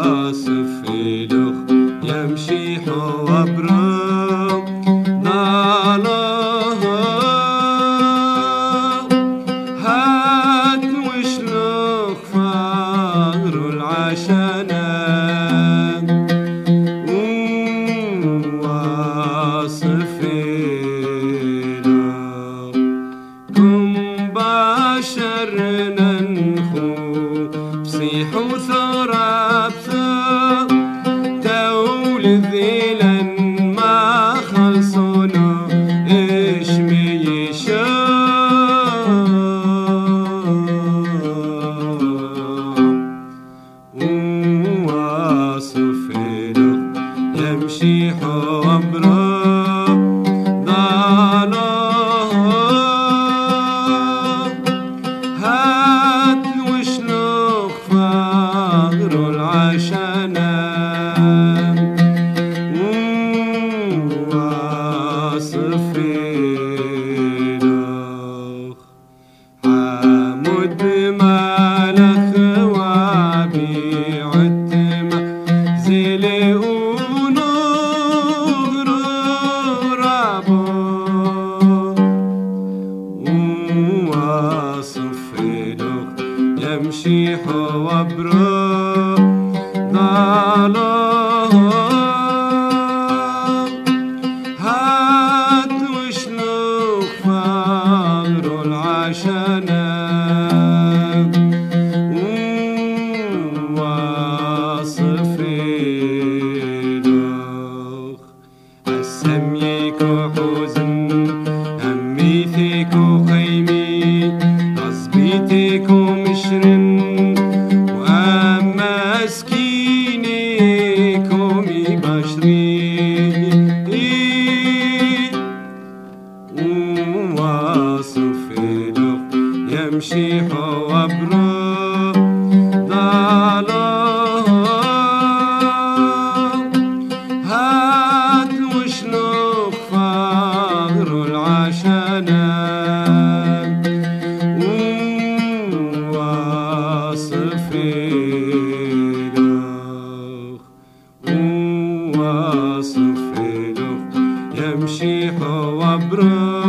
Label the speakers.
Speaker 1: واصف له يمشي حوابره ضاله هات وشلوخ فقر العشانة واصف له كم بشرنا نخو بصيح وثراب تولد ذيلا ما خلصونا إيش ميشا واصف له يمشي حوابره ضاله هات وشلوخ فقر العشانة واصف له حامد مالك وبيعت زلي ونور رابو واصف له يمشي حوابره ضاله هات وشلوخ فقر العشانة واصف له السميكو حزن هميتيكو خيمي غصبيتيكو مشرن وأما سكينيكو مي بشري واصف له يمشي حوابره ضاله هات وشلوخ فقر العشانة واصف له واصف له يمشي حوابره